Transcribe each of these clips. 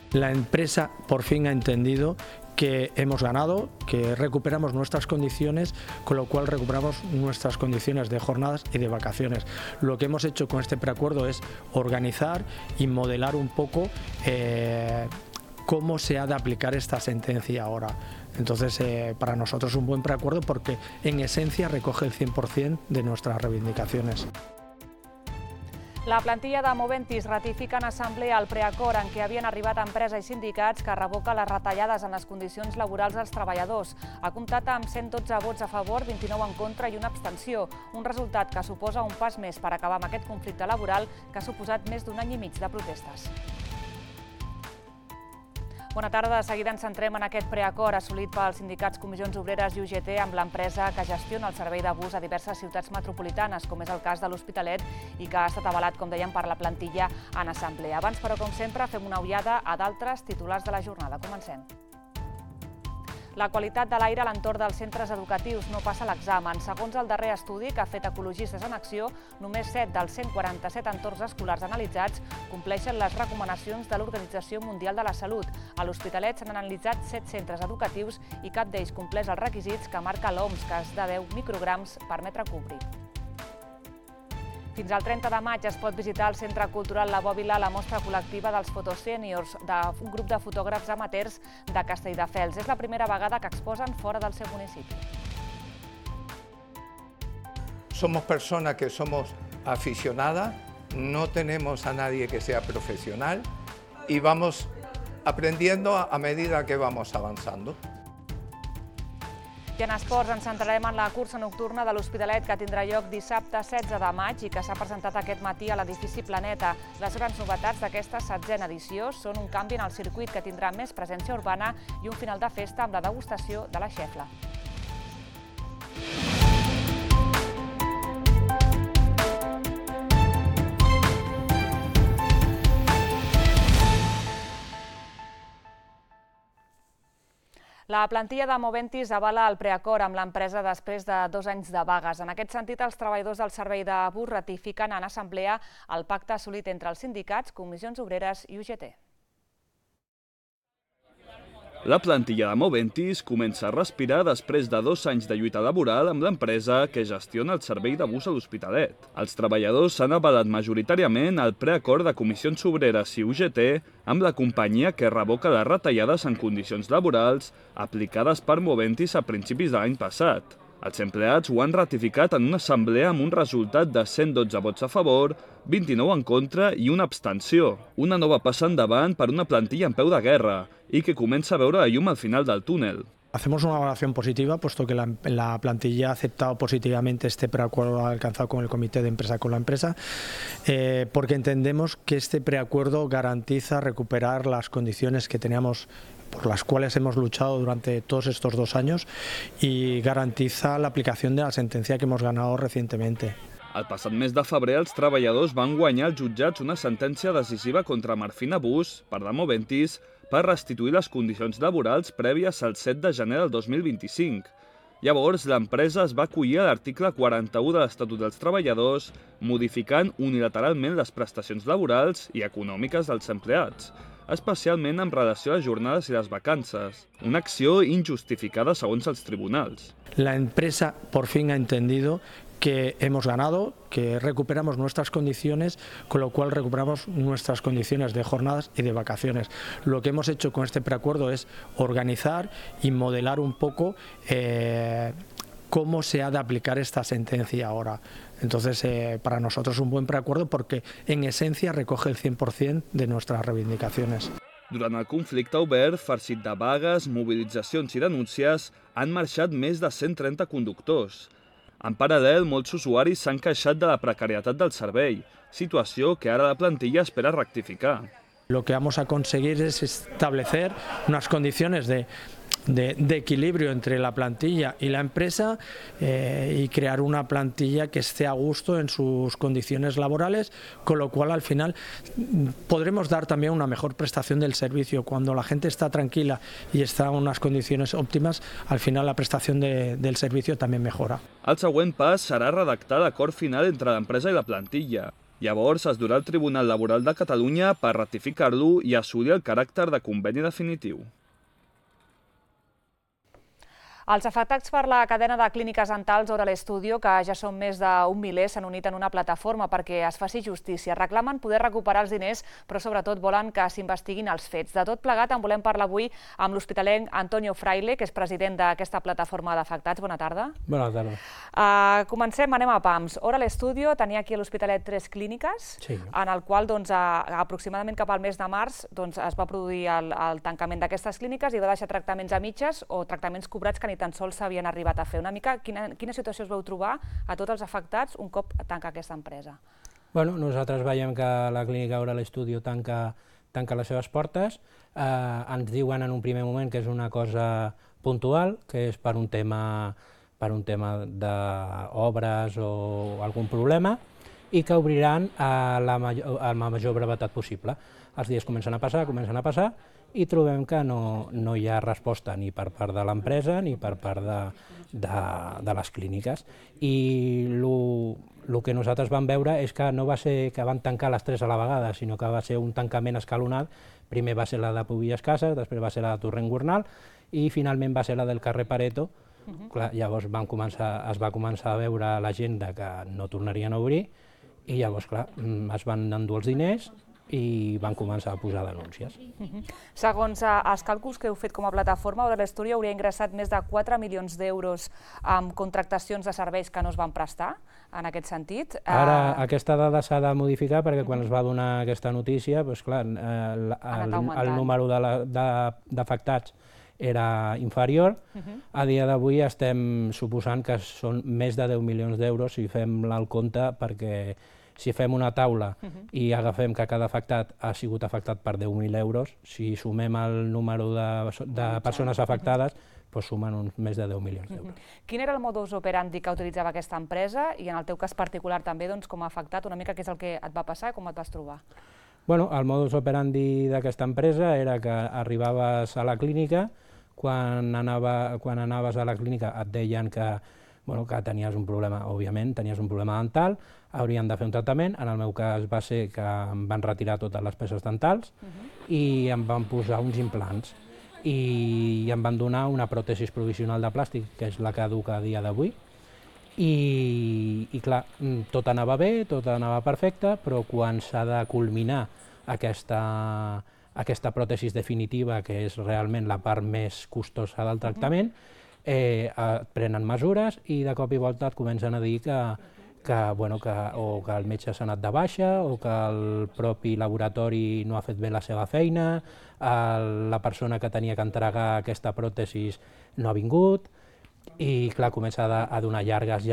La empresa por fin ha entendido que hemos ganado, que recuperamos nuestras condiciones, con lo cual recuperamos nuestras condiciones de jornadas y de vacaciones. Lo que hemos hecho con este preacuerdo es organizar y modelar un poco cómo se ha de aplicar esta sentencia ahora. Entonces, para nosotros es un buen preacuerdo porque en esencia recoge el 100% de nuestras reivindicacions. La plantilla de Moventis ratifica en assemblea el preacord en què havien arribat empresa i sindicats que revoca les retallades en les condicions laborals dels treballadors. Ha comptat amb 112 vots a favor, 29 en contra i una abstenció, un resultat que suposa un pas més per acabar amb aquest conflicte laboral que ha suposat més d'un any i mig de protestes. Bona tarda. De seguida ens centrem en aquest preacord assolit pels sindicats Comissions Obreres i UGT amb l'empresa que gestiona el servei de bus a diverses ciutats metropolitanes, com és el cas de l'Hospitalet, i que ha estat avalat, com dèiem, per la plantilla en assemblea. Abans, però, com sempre, fem una ullada a d'altres titulars de la jornada. Comencem. La qualitat de l'aire a l'entorn dels centres educatius no passa l'examen. Segons el darrer estudi que ha fet Ecologistes en Acció, només 7 dels 147 entorns escolars analitzats compleixen les recomanacions de l'Organització Mundial de la Salut. A l'Hospitalet s'han analitzat 7 centres educatius i cap d'ells compleix els requisits que marca l'OMS, que és de 10 micrograms per metre cúbic. Fins al 30 de maig es pot visitar al Centre Cultural La Bòbila la mostra col·lectiva dels Fotosèniors, d'un grup de fotògrafs amateurs de Castelldefels. És la primera vegada que exposen fora del seu municipi. Somos personas que somos aficionadas, no tenemos a nadie que sea profesional y vamos aprendiendo a medida que vamos avanzando. I en esports ens centrarem en la cursa nocturna de l'Hospitalet que tindrà lloc dissabte 16 de maig i que s'ha presentat aquest matí a l'edifici Planeta. Les grans novetats d'aquesta 7a edició són un canvi en el circuit que tindrà més presència urbana i un final de festa amb la degustació de la xefla. La plantilla de Moventis avala el preacord amb l'empresa després de 2 anys de vagues. En aquest sentit, els treballadors del servei de bus ratifiquen en assemblea el pacte assolit entre els sindicats, Comissions Obreres i UGT. La plantilla de Moventis comença a respirar després de 2 anys de lluita laboral amb l'empresa que gestiona el servei de bus a l'Hospitalet. Els treballadors s'han avalat majoritàriament el preacord de Comissions Obreres i UGT amb la companyia que revoca les retallades en condicions laborals aplicades per Moventis a principis de l'any passat. Els empleats ho han ratificat en una assemblea amb un resultat de 112 vots a favor, 29 en contra i una abstenció. Una nova passa endavant per una plantilla en peu de guerra y que comienza a ver la llum al final del túnel. Hacemos una valoración positiva, puesto que la plantilla ha aceptado positivamente este preacuerdo alcanzado con el comité de empresa con la empresa, porque entendemos que este preacuerdo garantiza recuperar las condiciones que teníamos, por las cuales hemos luchado durante todos estos 2 años, y garantiza la aplicación de la sentencia que hemos ganado recientemente. El passat mes de febrer, els treballadors van guanyar als jutjats una sentència decisiva contra Marfina Bus, per de Moventis, per restituir les condicions laborals prèvies al 7 de gener del 2025. Llavors, l'empresa es va acollir a l'article 41 de l'Estatut dels Treballadors, modificant unilateralment les prestacions laborals i econòmiques dels empleats, especialment en relació a les jornades i les vacances, una acció injustificada segons els tribunals. La empresa por fin ha entendido que hemos ganado, que recuperamos nuestras condiciones, con lo cual recuperamos nuestras condiciones de jornadas y de vacaciones. Lo que hemos hecho con este preacuerdo es organizar y modelar un poco cómo se ha de aplicar esta sentencia ahora. Entonces, para nosotros es un buen preacuerdo porque en esencia recoge el 100% de nuestras reivindicacions. Durant el conflicte obert, farcit de vagues, mobilitzacions i denúncies, han marxat més de 130 conductors. En paral·lel, molts usuaris s'han queixat de la precarietat del servei, situació que ara la plantilla espera rectificar. Lo que vamos a conseguir es establecer unas condiciones de equilibrio entre la plantilla y la empresa y crear una plantilla que esté a gusto en sus condiciones laborales, con lo cual al final podremos dar también una mejor prestación del servicio. Cuando la gente está tranquila y está en unas condiciones óptimas, al final la prestación del servicio también mejora. El següent pas serà redactar l'acord final entre l'empresa i la plantilla. Llavors es durà al Tribunal Laboral de Catalunya per ratificar-lo i assolir el caràcter de conveni definitiu. Els afectats per la cadena de clíniques dentals Oral Studio, que ja són més d'un miler, s'han unit en una plataforma perquè es faci justícia. Reclamen poder recuperar els diners, però sobretot volen que s'investiguin els fets. De tot plegat en volem parlar avui amb l'hospitalenc Antonio Fraile, que és president d'aquesta plataforma d'afectats. Bona tarda. Bona tarda. Comencem, anem a pams. Oral Studio tenia aquí a l'Hospitalet 3 clíniques, en el qual aproximadament cap al mes de març es va produir el tancament d'aquestes clíniques i va deixar tractaments a mitges o tractaments cobrats que ni tan sols s'havien arribat a fer. Una mica, quina situació es veu trobar a tots els afectats un cop tanca aquesta empresa? Bueno, nosaltres veiem que la clínica Oral Studio tanca les seves portes. Ens diuen en un primer moment que és una cosa puntual, que és per un tema d'obres o algun problema, i que obriran a la major brevetat possible. Els dies comencen a passar, i trobem que no hi ha resposta ni per part de l'empresa ni per part de les clíniques. I el que nosaltres vam veure és que no va ser que van tancar les tres a la vegada, sinó que va ser un tancament escalonat. Primer va ser la de Pubies Cases, després va ser la de Torrent Gornal i finalment va ser la del carrer Pareto. Llavors es va començar a veure a l'agenda que no tornarien a obrir i llavors, clar, es van endur els diners i van començar a posar denúncies. Segons els càlculs que heu fet com a plataforma, Oral Studio hauria ingressat més de 4 milions d'euros en contractacions de serveis que no es van prestar, en aquest sentit. Ara, aquesta dada s'ha de modificar perquè quan es va donar aquesta notícia, el número d'afectats era inferior. A dia d'avui estem suposant que són més de 10 milions d'euros si fem el compte, perquè si fem una taula i agafem que cada afectat ha sigut afectat per 10.000 euros, si sumem el número de persones afectades, sumen uns més de 10 milions d'euros. Quin era el modus operandi que utilitzava aquesta empresa i en el teu cas particular també com a afectat, una mica què és el que et va passar i com et vas trobar? El modus operandi d'aquesta empresa era que arribaves a la clínica, quan anaves a la clínica et deien que tenies un problema, òbviament, tenies un problema dental, haurien de fer un tractament. En el meu cas va ser que em van retirar totes les peces dentals i em van posar uns implants i em van donar una pròtesi provisional de plàstic, que és la que duc a dia d'avui. I clar, tot anava bé, tot anava perfecte, però quan s'ha de culminar aquesta pròtesi definitiva, que és realment la part més costosa del tractament, prenen mesures i de cop i volta et comencen a dir que el metge s'ha anat de baixa o que el propi laboratori no ha fet bé la seva feina, la persona que tenia que entregar aquesta pròtesi no ha vingut i clar, comença a donar llargues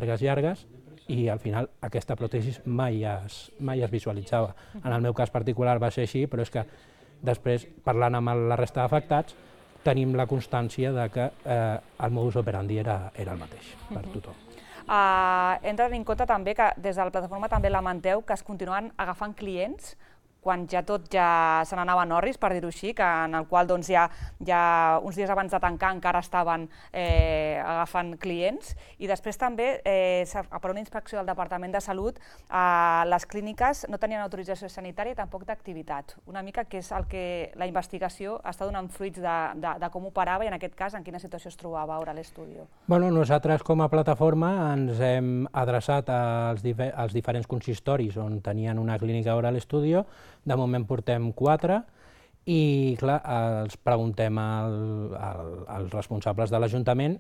i al final aquesta pròtesi mai es visualitzava. En el meu cas particular va ser així, però és que després, parlant amb la resta d'afectats, tenim la constància que el modus operandi era el mateix per tothom. Hem de tenir en compte també que des de la plataforma també lamenteu que es continuen agafant clients quan tot ja se n'anava en orris, per dir-ho així, en el qual ja uns dies abans de tancar encara estaven agafant clients. I després també, per una inspecció del Departament de Salut, les clíniques no tenien autorització sanitària i tampoc d'activitat. Una mica que és el que la investigació està donant fruits de com operava i en aquest cas en quina situació es trobava Oral Studio. Nosaltres com a plataforma ens hem adreçat als diferents consistoris on tenien una clínica Oral Studio. De moment portem 4 i, clar, els preguntem als responsables de l'Ajuntament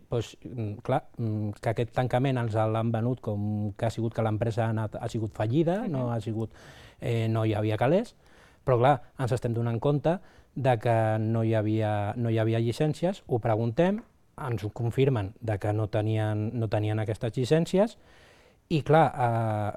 que aquest tancament ens l'han venut com que ha sigut que l'empresa ha sigut fallida, no hi havia calés, però, clar, ens estem donant compte que no hi havia llicències, ho preguntem, ens ho confirmen que no tenien aquestes llicències i, clar,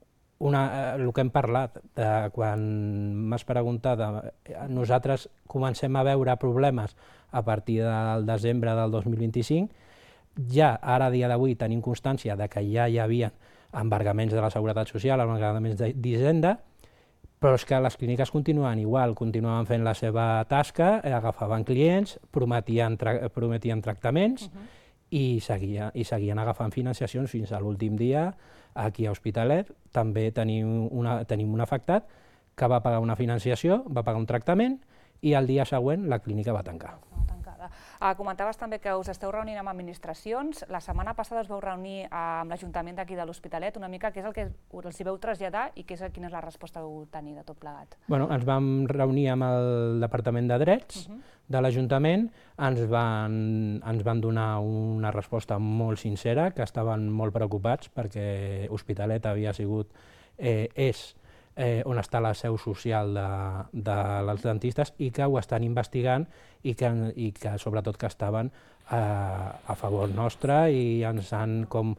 el que hem parlat, quan m'has preguntat, nosaltres comencem a veure problemes a partir del desembre del 2025, ja ara a dia d'avui tenim constància que ja hi havia embargaments de la Seguretat Social, embargaments d'Hisenda, però és que les clíniques continuen igual, continuaven fent la seva tasca, agafaven clients, prometien tractaments i seguien agafant financiacions fins a l'últim dia. Aquí a Hospitalet també tenim un afectat que va pagar una financiació, va pagar un tractament i el dia següent la clínica va tancar. Comentaves també que us esteu reunint amb administracions. La setmana passada us vau reunir amb l'Ajuntament d'aquí de l'Hospitalet, una mica què és el que els hi veu traslladar i quina és la resposta que vau tenir de tot plegat? Ens vam reunir amb el Departament de Drets de l'Ajuntament, ens van donar una resposta molt sincera, que estaven molt preocupats perquè Hospitalet havia sigut, on està la seu social dels dentistes i que ho estan investigant i que sobretot que estaven a favor nostre i ens han com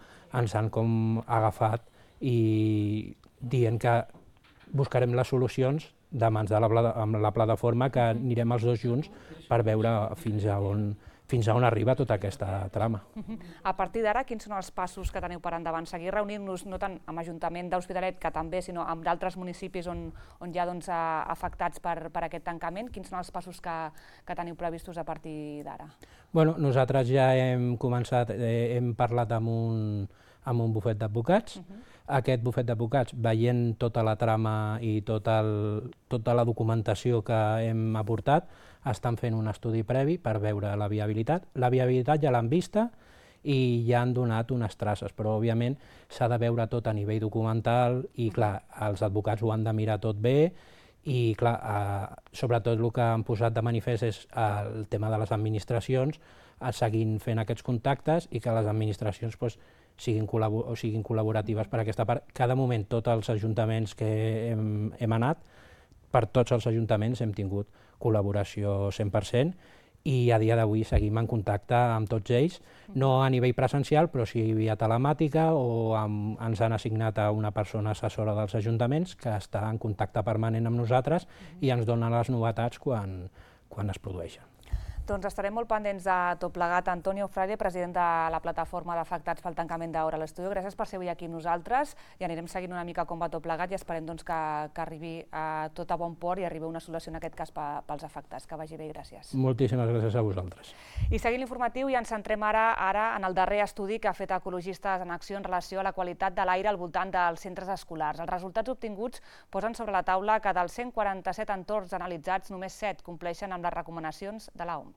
agafat i dient que buscarem les solucions de mans amb la plataforma, que anirem els dos junts per veure fins a on arriba tota aquesta trama. A partir d'ara, quins són els passos que teniu per endavant? Seguir reunint-nos no tant amb l'Ajuntament d'Hospitalet, que també, sinó amb d'altres municipis on hi ha afectats per aquest tancament? Quins són els passos que teniu previstos a partir d'ara? Nosaltres ja hem començat, hem parlat amb un bufet d'advocats. Aquest bufet d'advocats, veient tota la trama i tota la documentació que hem aportat, estan fent un estudi previ per veure la viabilitat. La viabilitat ja l'han vista i ja han donat unes traces, però òbviament s'ha de veure tot a nivell documental i clar, els advocats ho han de mirar tot bé i clar, sobretot el que han posat de manifest és el tema de les administracions, seguint fent aquests contactes i que les administracions siguin col·laboratives per aquesta part. Cada moment, tots els ajuntaments que hem anat, per tots els ajuntaments hem tingut col·laboració 100% i a dia d'avui seguim en contacte amb tots ells, no a nivell presencial, però sí via telemàtica o ens han assignat a una persona assessora dels ajuntaments que està en contacte permanent amb nosaltres i ens dona les novetats quan es produeixen. Doncs estarem molt pendents de tot plegat. Antonio Fraile, president de la plataforma d'afectats pel tancament d'Hora a l'Estudi, gràcies per ser avui aquí amb nosaltres i anirem seguint una mica com va tot plegat i esperem que arribi tot a bon port i arribi una solució en aquest cas pels afectats. Que vagi bé i gràcies. Moltíssimes gràcies a vosaltres. I seguint l'informatiu i ens centrem ara en el darrer estudi que ha fet Ecologistes en Acció en relació a la qualitat de l'aire al voltant dels centres escolars. Els resultats obtinguts posen sobre la taula que dels 147 entorns analitzats, només 7 compleixen amb les recomanacions de l'OMS.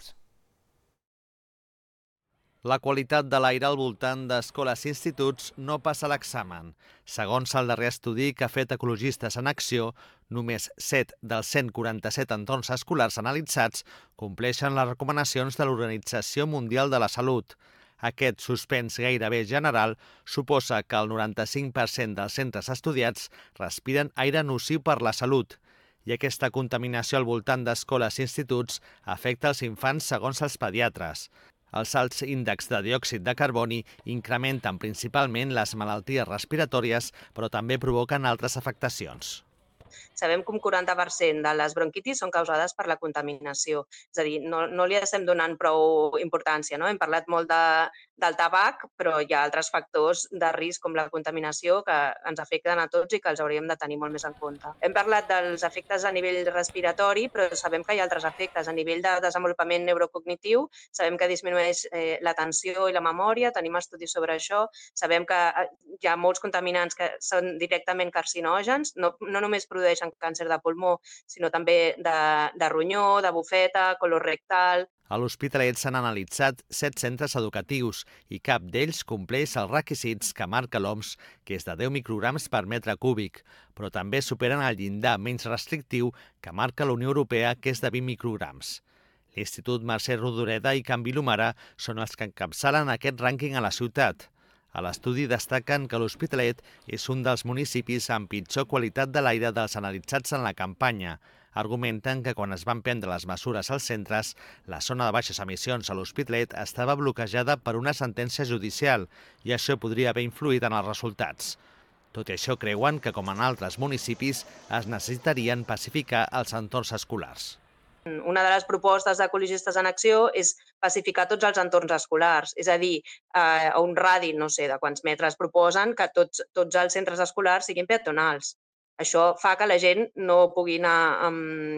La qualitat de l'aire al voltant d'escoles i instituts no passa l'examen. Segons el darrer estudi que ha fet Ecologistes en Acció, només 7 dels 147 entorns escolars analitzats compleixen les recomanacions de l'Organització Mundial de la Salut. Aquest suspens gairebé general suposa que el 95% dels centres estudiats respiren aire nociu per la salut. I aquesta contaminació al voltant d'escoles i instituts afecta els infants segons els pediatres. Els alts índexs de diòxid de carboni incrementen principalment les malalties respiratòries, però també provoquen altres afectacions. Sabem que un 40% de les bronquitis són causades per la contaminació. És a dir, no li estem donant prou importància, no? Hem parlat molt del tabac, però hi ha altres factors de risc com la contaminació que ens afecten a tots i que els hauríem de tenir molt més en compte. Hem parlat dels efectes a nivell respiratori, però sabem que hi ha altres efectes. A nivell de desenvolupament neurocognitiu, sabem que disminueix l'atenció i la memòria, tenim estudis sobre això, sabem que hi ha molts contaminants que són directament carcinògens, no només produeixen càncer de pulmó, sinó també de ronyó, de bufeta, colorectal. A l'Hospitalet s'han analitzat 7 centres educatius i cap d'ells compleix els requisits que marca l'OMS, que és de 10 micrograms per metre cúbic, però també superen el llindar menys restrictiu que marca la Unió Europea, que és de 20 micrograms. L'Institut Mercè Rodoreda i Can Vilomara són els que encapçalen aquest rànquing a la ciutat. A l'estudi destaquen que l'Hospitalet és un dels municipis amb pitjor qualitat de l'aire dels analitzats en la campanya. Argumenten que quan es van prendre les mesures als centres, la zona de baixes emissions a l'Hospitalet estava bloquejada per una sentència judicial i això podria haver influït en els resultats. Tot i això, creuen que, com en altres municipis, es necessitarien pacificar els entorns escolars. Una de les propostes d'Ecologistes en Acció és pacificar tots els entorns escolars, és a dir, a un radi, no sé de quants metres proposen, que tots els centres escolars siguin peatonals. Això fa que la gent no pugui anar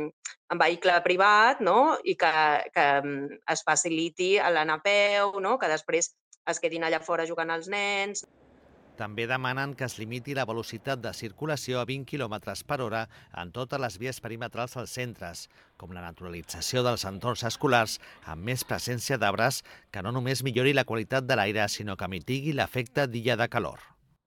en vehicle privat, no? I que es faciliti l'anar a peu, no? Que després es quedin allà fora jugant els nens. També demanen que es limiti la velocitat de circulació a 20 km per hora en totes les vies perimetrals dels centres, com la naturalització dels entorns escolars amb més presència d'arbres que no només millori la qualitat de l'aire, sinó que mitigui l'efecte d'illa de calor.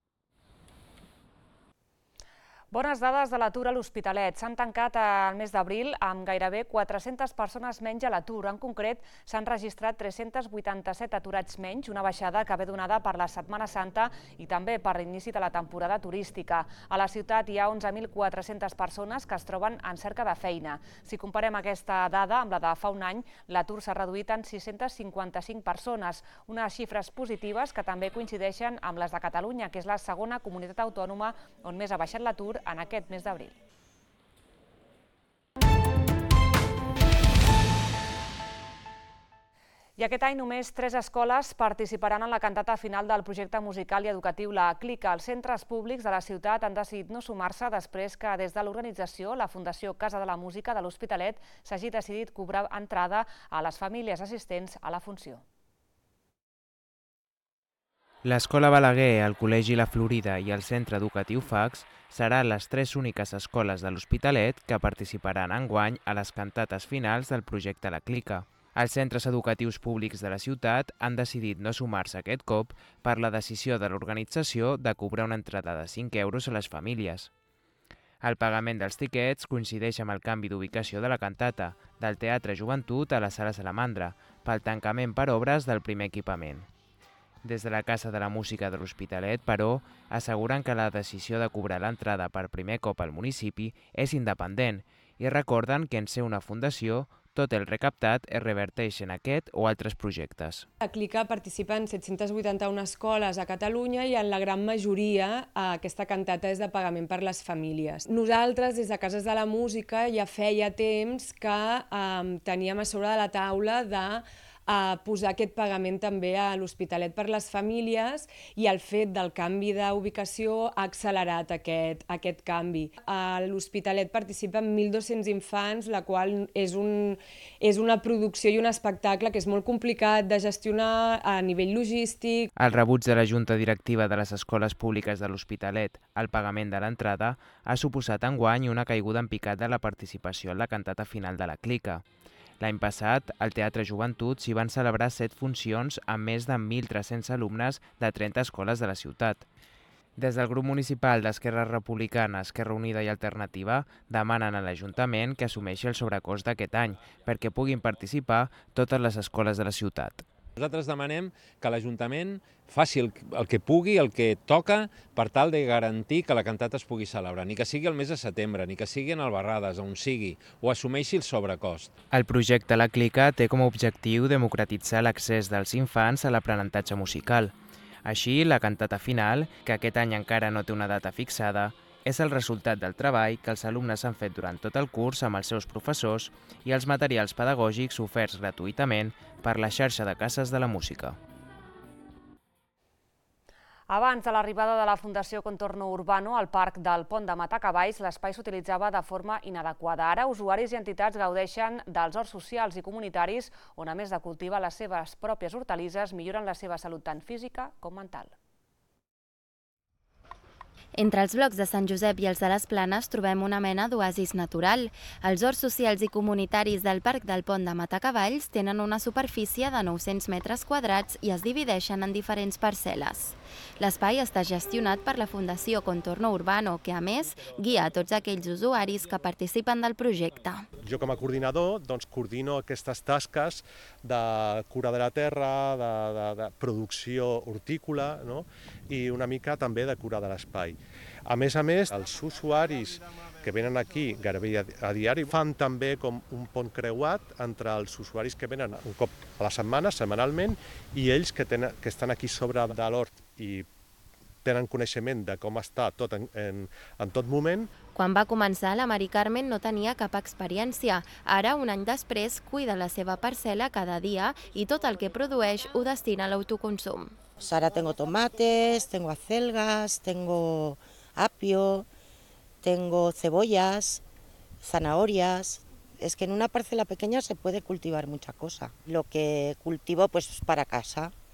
Bones dades de l'atur a l'Hospitalet. S'han tancat al mes d'abril amb gairebé 400 persones menys a l'atur. En concret, s'han registrat 387 aturats menys, una baixada que ve donada per la Setmana Santa i també per l'inici de la temporada turística. A la ciutat hi ha 11.400 persones que es troben en cerca de feina. Si comparem aquesta dada amb la de fa un any, l'atur s'ha reduït en 655 persones, unes xifres positives que també coincideixen amb les de Catalunya, que és la segona comunitat autònoma on més ha baixat l'atur en aquest mes d'abril. I aquest any només 3 escoles participaran en la cantata final del projecte musical i educatiu La Clica. Els centres públics de la ciutat han decidit no sumar-se després que des de l'organització, la Fundació Casa de la Música de l'Hospitalet, s'hagi decidit cobrar entrada a les famílies assistents a la funció. L'Escola Balaguer, el Col·legi La Florida i el Centre Educatiu Fax seran les 3 úniques escoles de l'Hospitalet que participaran enguany a les cantates finals del projecte La Clica. Els centres educatius públics de la ciutat han decidit no sumar-se aquest cop per la decisió de l'organització de cobrar una entrada de 5 euros a les famílies. El pagament dels tiquets coincideix amb el canvi d'ubicació de la cantata, del Teatre Joventut a la Sala Salamandra, pel tancament per obres del primer equipament. Des de la Casa de la Música de l'Hospitalet, però, asseguren que la decisió de cobrar l'entrada per primer cop al municipi és independent i recorden que en ser una fundació, tot el recaptat es reverteix en aquest o altres projectes. La Clica participa en 781 escoles a Catalunya i en la gran majoria aquesta cantata és de pagament per les famílies. Nosaltres, des de Cases de la Música, ja feia temps que teníem a sobre de la taula de posar aquest pagament també a l'Hospitalet per les famílies i el fet del canvi d'ubicació ha accelerat aquest canvi. A l'Hospitalet participen 1.200 infants, la qual és una producció i un espectacle que és molt complicat de gestionar a nivell logístic. El rebuig de la Junta Directiva de les Escoles Públiques de l'Hospitalet al pagament de l'entrada ha suposat enguany una caiguda en picat de la participació en la cantata final de La Clica. L'any passat, al Teatre Joventut s'hi van celebrar 7 funcions amb més de 1.300 alumnes de 30 escoles de la ciutat. Des del grup municipal d'Esquerra Republicana, Esquerra Unida i Alternativa demanen a l'Ajuntament que assumeixi el sobrecost d'aquest any perquè puguin participar totes les escoles de la ciutat. Nosaltres demanem que l'Ajuntament faci el que pugui, el que toca, per tal de garantir que la cantata es pugui celebrar, ni que sigui el mes de setembre, ni que sigui en Albarrades, on sigui, o assumeixi el sobrecost. El projecte La Clica té com a objectiu democratitzar l'accés dels infants a l'aprenentatge musical. Així, la cantata final, que aquest any encara no té una data fixada, és el resultat del treball que els alumnes han fet durant tot el curs amb els seus professors i els materials pedagògics oferts gratuïtament per la xarxa de cases de la música. Abans de l'arribada de la Fundació Contorno Urbano al Parc del Pont de Matacavalls, l'espai s'utilitzava de forma inadequada. Ara, usuaris i entitats gaudeixen dels horts socials i comunitaris on, a més de cultivar les seves pròpies hortalisses, milloren la seva salut tant física com mental. Entre els blocs de Sant Josep i els de les Planes trobem una mena d'oasis natural. Els horts socials i comunitaris del Parc del Pont de Matacavalls tenen una superfície de 900 metres quadrats i es divideixen en diferents parcel·les. L'espai està gestionat per la Fundació Contorno Urbano, que a més guia a tots aquells usuaris que participen del projecte. Jo com a coordinador coordino aquestes tasques de cura de la terra, de producció hortícola, i una mica també de cura de l'espai. A més, els usuaris que venen aquí gairebé a diari fan també com un pont creuat entre els usuaris que venen un cop a la setmana, setmanalment, i ells que estan aquí sobre de l'hort i tenen coneixement de com està tot en tot moment. Quan va començar, la Mari Carmen no tenia cap experiència. Ara, un any després, cuida la seva parcel·la cada dia i tot el que produeix ho destina a l'autoconsum. Ahora tengo tomates, tengo acelgas, tengo apio, tengo cebollas, zanahorias. Es que en una parcela pequeña se puede cultivar mucha cosa. Lo que cultivo pues para casa,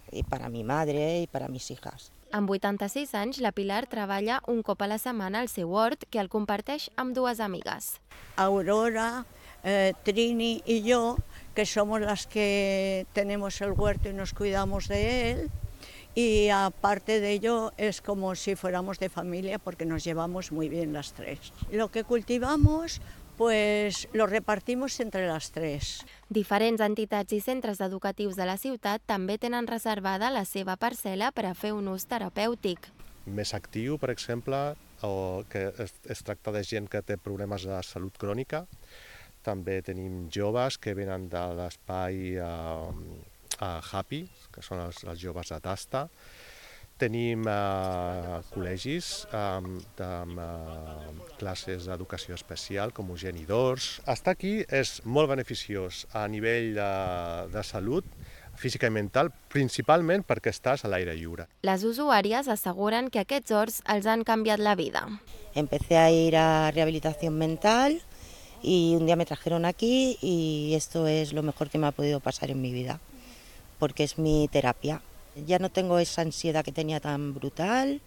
y para mi madre y para mis hijas. Amb 86 anys, la Pilar treballa un cop a la setmana al seu hort, que el comparteix amb dues amigues. Aurora, Trini y yo, que somos las que tenemos el huerto y nos cuidamos de él, y aparte de ello es como si fuéramos de familia porque nos llevamos muy bien las tres. Lo que cultivamos pues lo repartimos entre las tres. Diferents entitats i centres educatius de la ciutat també tenen reservada la seva parcel·la per a fer un ús terapèutic. Més actiu, per exemple, o que es tracta de gent que té problemes de salut crònica. També tenim joves que venen de l'espai Happy, que són els joves de Tasta. Tenim col·legis amb classes d'educació especial com Eugeni d'Ors. Estar aquí és molt beneficiós a nivell de salut física i mental, principalment perquè estàs a l'aire lliure. Les usuàries asseguren que aquests horts els han canviat la vida. Empecé a ir a rehabilitación mental y un día me trajeron aquí y esto es lo mejor que me ha podido pasar en mi vida, porque es mi terapia. Ya no tengo esa ansiedad que tenía tan brutal,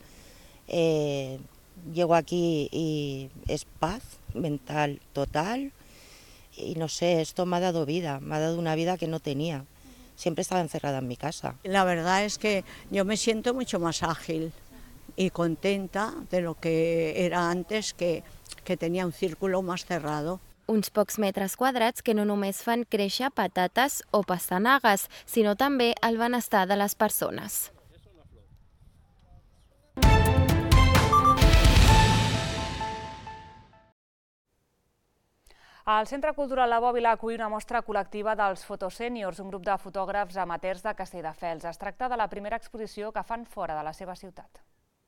llego aquí y es paz mental total y no sé, esto me ha dado vida, me ha dado una vida que no tenía. Siempre estaba encerrada en mi casa. La verdad es que yo me siento mucho más ágil y contenta de lo que era antes, que tenía un círculo más cerrado. Uns pocs metres quadrats que no només fan créixer patates o pastanagues, sinó també el benestar de les persones. El Centre Cultural La Bòbila acull una mostra col·lectiva dels Fotosèniors, un grup de fotògrafs amateurs de Castelldefels. Es tracta de la primera exposició que fan fora de la seva ciutat.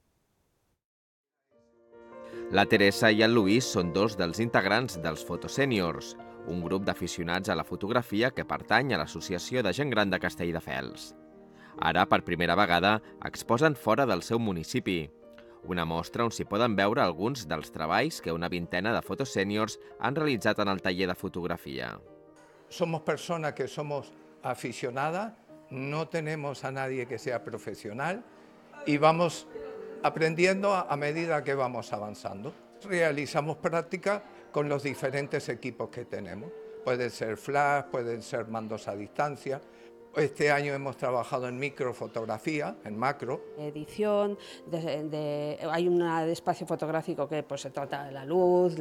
La Teresa i el Lluís són dos dels integrants dels Fotosèniors, un grup d'aficionats a la fotografia que pertany a l'Associació de Gent Gran de Castelldefels. Ara, per primera vegada, exposen fora del seu municipi. Una mostra on s'hi poden veure alguns dels treballs que una vintena de Fotosèniors han realitzat en el taller de fotografia. Somos personas que somos aficionadas, no tenemos a nadie que sea profesional y vamos aprendiendo a medida que vamos avanzando. Realizamos prácticas con los diferentes equipos que tenemos. Pueden ser flash, pueden ser mandos a distancia. Este año hemos trabajado en microfotografía, en macro. Edición, hay un espacio fotográfico que se trata de la luz,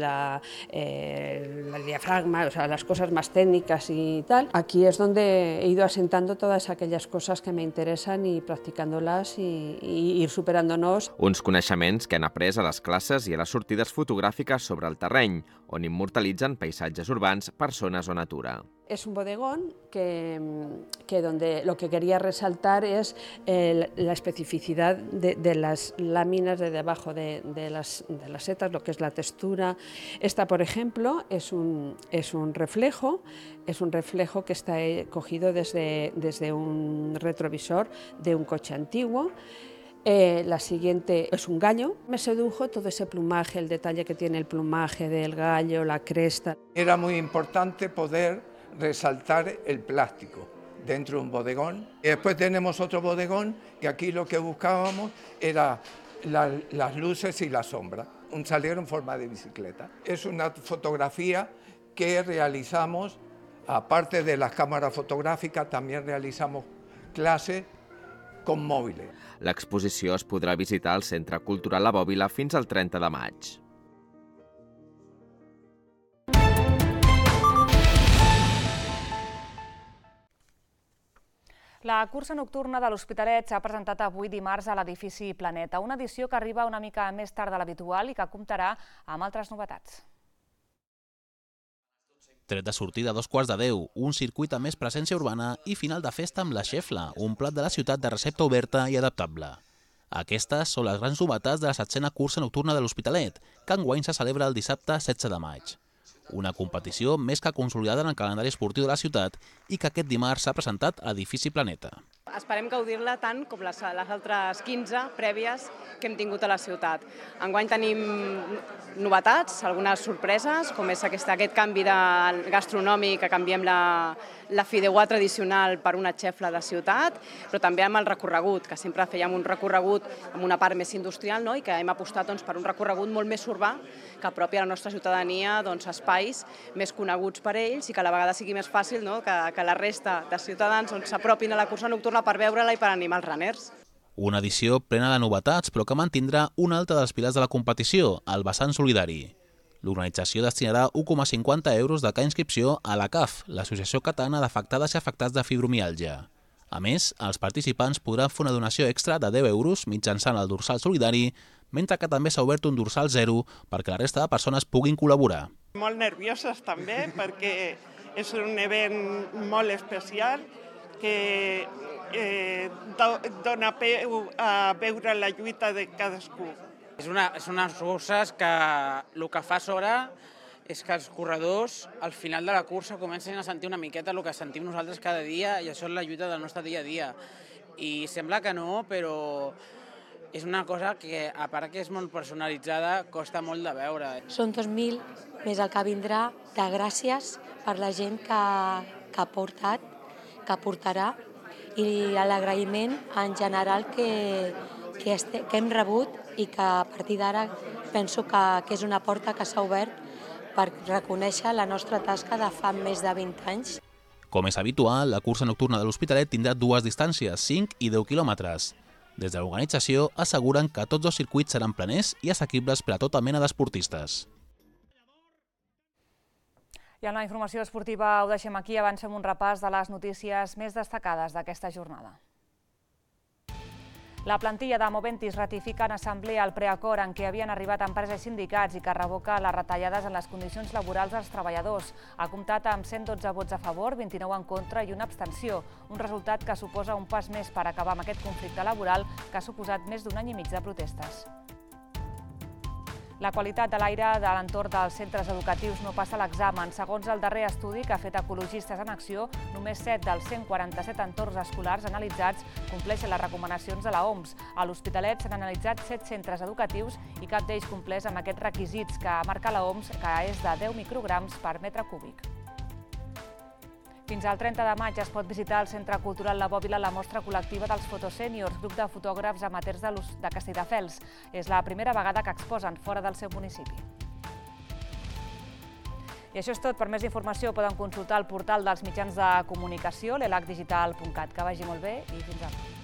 el diafragma, o sea, las cosas más técnicas y tal. Aquí es donde he ido asentando todas aquellas cosas que me interesan y practicándolas y ir superándonos. Uns coneixements que han après a les classes i a les sortides fotogràfiques sobre el terreny, on immortalitzen paisatges urbans, persones o natura. Es un bodegón que donde lo que quería resaltar es la especificidad de las láminas de debajo de las setas, lo que es la textura. Esta, por ejemplo, es un reflejo que está cogido desde un retrovisor de un coche antiguo. La siguiente es un gallo. Me sedujo todo ese plumaje, el detalle que tiene el plumaje del gallo, la cresta. Era muy importante poder resaltar el plástico dentro de un bodegón. Y después tenemos otro bodegón que aquí lo que buscábamos era las luces y la sombra. Un salero en forma de bicicleta. Es una fotografía que realizamos, aparte de las cámaras fotográficas, también realizamos clases con mòbils. L'exposició es podrà visitar al Centre Cultural La Bòbila fins al 30 de maig. La cursa nocturna de l'Hospitalet s'ha presentat avui dimarts a l'edifici Planeta, una edició que arriba una mica més tard de l'habitual i que comptarà amb altres novetats. Tret de sortida a 9:15, un circuit amb més presència urbana i final de festa amb la Xefla, un plat de la ciutat de recepta oberta i adaptable. Aquestes són les grans novetats de la 7a cursa nocturna de l'Hospitalet, que enguany se celebra el dissabte 16 de maig. Una competició més que consolidada en el calendari esportiu de la ciutat i que aquest dimarts s'ha presentat a l'edifici Planeta. Esperem gaudir-la tant com les altres 15 prèvies que hem tingut a la ciutat. Enguany tenim novetats, algunes sorpreses, com és aquest canvi gastronòmic, que canviem la fideuà tradicional per una xefla de ciutat, però també amb el recorregut, que sempre fèiem un recorregut amb una part més industrial, i que hem apostat per un recorregut molt més urbà, que apropi a la nostra ciutadania espais més coneguts per ells i que a la vegada sigui més fàcil que la resta de ciutadans s'apropin a la cursa nocturna per veure-la i per animar els runners. Una edició plena de novetats, però que mantindrà un altre dels pilars de la competició, el vessant solidari. L'organització destinarà 1,50 euros de cada inscripció a la CAF, l'Associació Catalana d'Afectades i Afectats de Fibromiàlgia. A més, els participants podran fer una donació extra de 10 euros mitjançant el dorsal solidari, mentre que també s'ha obert un dorsal 0 perquè la resta de persones puguin col·laborar. Molt nervioses també, perquè és un event molt especial que dona peu a veure la lluita de cadascú. És unes curses que el que fa sobre és que els corredors al final de la cursa comencen a sentir una miqueta el que sentim nosaltres cada dia, i això és la lluita del nostre dia a dia. I sembla que no, però és una cosa que, a part que és molt personalitzada, costa molt de veure. Són 2.000 més el que vindrà de gràcies per la gent que ha portat, que portarà, i l'agraïment en general que hem rebut i que a partir d'ara penso que és una porta que s'ha obert per reconèixer la nostra tasca de fa més de 20 anys. Com és habitual, la cursa nocturna de l'Hospitalet tindrà dues distàncies, 5 i 10 quilòmetres. Des de l'organització asseguren que tots dos circuits seran planers i assequibles per a tota mena d'esportistes. I en la informació esportiva ho deixem aquí, avancem un repàs de les notícies més destacades d'aquesta jornada. La plantilla de Moventis ratifica en assemblea el preacord en què havien arribat empreses i sindicats i que revoca les retallades en les condicions laborals dels treballadors. Ha comptat amb 112 vots a favor, 29 en contra i una abstenció, un resultat que suposa un pas més per acabar amb aquest conflicte laboral que ha suposat més d'un any i mig de protestes. La qualitat de l'aire de l'entorn dels centres educatius no passa l'examen. Segons el darrer estudi que ha fet Ecologistes en Acció, només 7 dels 147 entorns escolars analitzats compleixen les recomanacions de l'OMS. A l'Hospitalet s'han analitzat 7 centres educatius i cap d'ells compleix amb aquests requisits que marca l'OMS, que és de 10 micrograms per metre cúbic. Fins al 30 de maig es pot visitar al Centre Cultural La Bòbila la mostra col·lectiva dels Fotosèniors, grup de fotògrafs amateurs de Castelldefels. És la primera vegada que exposen fora del seu municipi. I això és tot. Per més informació poden consultar el portal dels mitjans de comunicació, l'elacdigital.cat. Que vagi molt bé i fins ara.